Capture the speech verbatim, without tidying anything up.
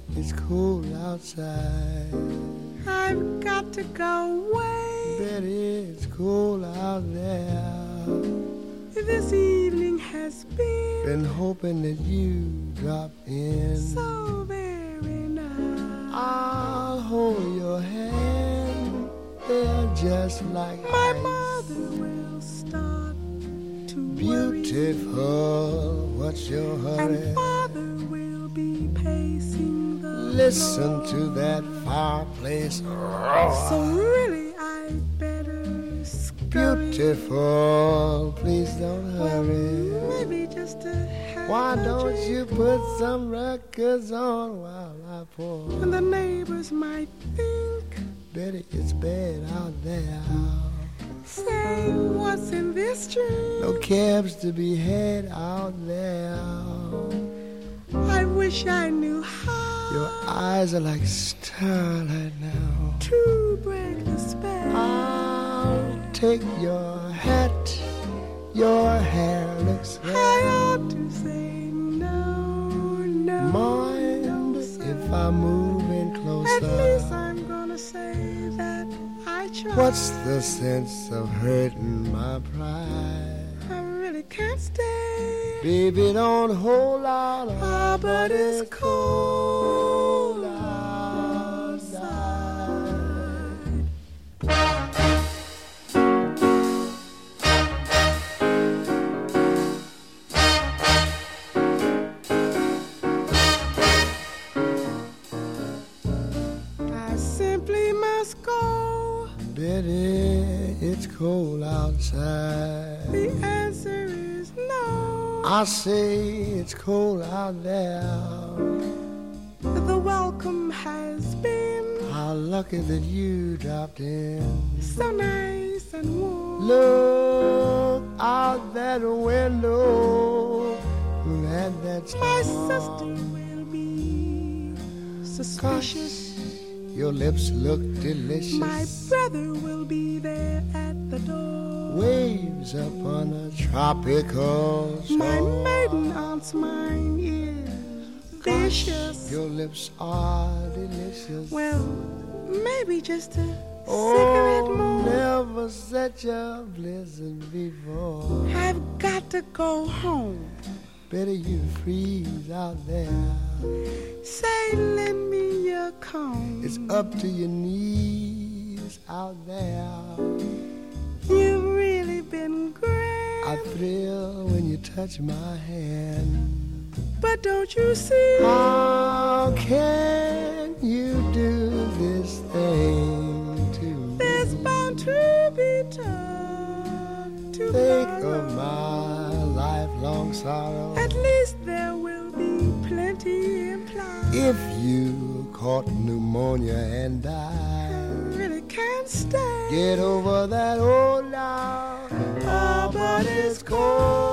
it's cold outside. I've got to go away. Betty, it's cold out there. This evening has been Been hoping that you drop in. so very nice. I'll hold your hand. They're just like My ice. mother will start to worry, Beautiful, what's your hurry? and father will be pacing the Listen floor. to that fireplace So roar. really I'd better scurry. Beautiful, please don't Well, hurry. maybe just to have Why a don't drink. you put some records on while I pour? And the neighbors might think, Betty, it's bad out there. say, what's in this drink? No cabs to be had out there. I wish I knew how Your eyes are like starlight now. to break the spell. I'll take your hat. Your hair looks I red. ought to say no, no, Mind no, sir. if I move in At closer? least I'm gonna say that I tried. What's the sense of hurting my pride? I really can't stay. Baby, don't hold out. Ah, but it's cold outside. I simply must go. Betty, it's cold outside. The answer is no. I say it's cold out there. The welcome has been How lucky that you dropped in. so nice and warm. Look out that window. At that My storm. sister will be suspicious. Your lips look delicious. My brother will be there at the door. Waves upon a tropical shore. My maiden aunt's mind is vicious. Your lips are delicious. Well, maybe just a oh, cigarette more. Never such a blizzard before. I've got to go home. Better you freeze out there. Say, lend me your comb. It's up to your knees out there. You've really been great. I thrill when you touch my hand. But don't you see? How can you do this thing to me? There's bound to be time to Think borrow. of my lifelong sorrow. At least there will be plenty implied. If you caught pneumonia and I died, really can't stay. get over that old now. Oh, but it's cold